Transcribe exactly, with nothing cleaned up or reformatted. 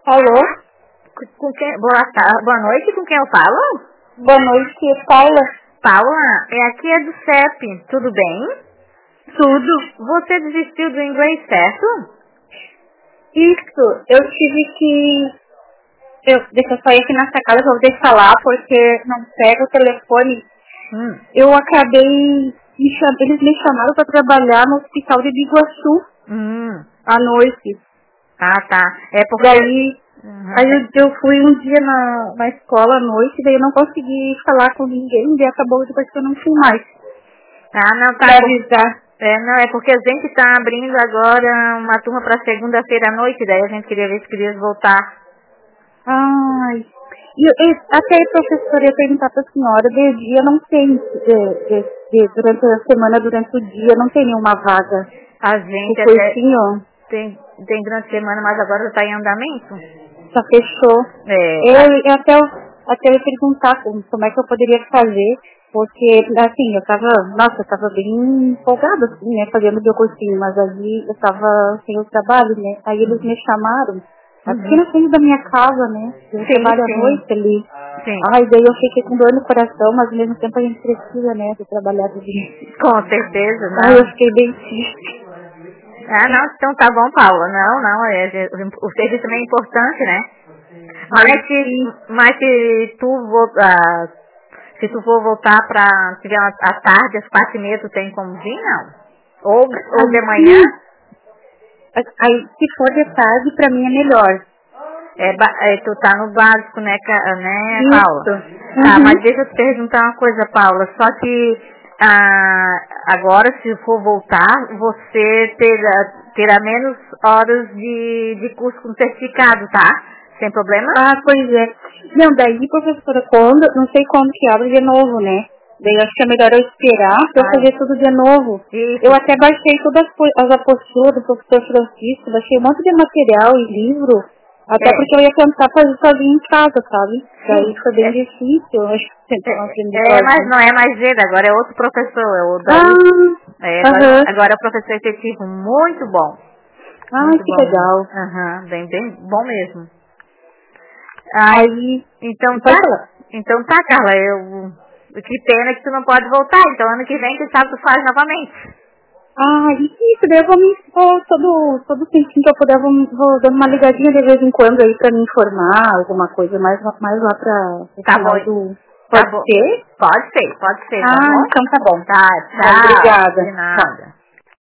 Alô? Com, com quem? Boa, tarde, boa noite, com quem eu falo? Boa noite, Paula. Paula, é aqui é do C E P, tudo bem? Tudo. Você desistiu do inglês, certo? Isso, eu tive que... Eu, deixa eu sair aqui na sacada pra poder falar, porque não pega o telefone. Hum. Eu acabei... Me cham... Eles me chamaram para trabalhar no hospital de Biguaçu Hum. à noite. Ah, tá. É porque... Daí, uhum. aí eu, eu fui um dia na, na escola à noite, daí eu não consegui falar com ninguém, daí acabou depois que eu não fui mais. Ah, não, tá. Pra avisar. É, não, é porque a gente tá abrindo agora uma turma pra segunda-feira à noite, daí a gente queria ver se queria voltar. Ai, e, e até a professora ia perguntar para a senhora, de dia não tem, de, de, de, durante a semana, durante o dia, não tem nenhuma vaga. A O gente até cursinho tem, tem durante a semana, mas agora já tá em andamento. já fechou. É. Eu, eu até, até ia perguntar como, como é que eu poderia fazer, porque, assim, eu tava, nossa, eu tava bem empolgada, assim, né, fazendo meu cursinho, mas ali eu tava sem o trabalho, né, aí eles me chamaram. Aqui na frente da minha casa, né? Eu Sim, trabalho à sim. noite ali. Sim. Ai, daí eu fiquei com dor no coração, mas ao mesmo tempo a gente precisa, né, de trabalhar do dia. Com certeza, Ai, não. eu fiquei bem triste. Ah, não, então tá bom, Paula. Não, não, é, é, o serviço também é importante, né? Mas Ai, se, mas se tu voltar, se tu for voltar pra, tiver uma, à tarde, às quatro e meia, tu tem como vir, não? Ou, ou de manhã? Aí, se for de tarde, pra mim é melhor. É, ba- é, tu tá no básico, né, ca- né, Paula? Isso. Tá, Uhum. mas deixa eu te perguntar uma coisa, Paula. Só que ah, agora, se for voltar, você terá, terá menos horas de, de curso com certificado, tá? Sem problema? Ah, pois é. Não, daí, professora, quando, não sei quando que abre de novo, né? Daí eu acho que é melhor eu esperar pra eu Ah, fazer tudo de novo. isso. Eu até baixei todas as, po- as apostilas do professor Francisco, baixei um monte de material e livro, até É. porque eu ia tentar fazer sozinho em casa, sabe? Daí foi bem É. difícil, eu acho que tentar aprender É, mas sozinho. não é mais ele, agora é outro professor, é o Daí. Ah, É, agora, aham. agora é o professor efetivo, muito bom. Ai, Muito que bom mesmo. legal. Aham, bem, bem bom mesmo. Ai, Aí, então tá, pode falar. então tá, Carla, eu, que pena que tu não pode voltar, então ano que vem, quem sabe tu faz novamente. Ah, isso, daí eu vou me vou, todo, todo tempinho que eu puder, vou, vou dando uma ligadinha de vez em quando aí pra me informar, alguma coisa, mais, mais lá pra o Tá final bom, do... tá Pode bom. ser? Pode ser, pode ser, tá Ah, bom? então tá bom. Tá, Tá, tchau. obrigada. De Tchau. nada.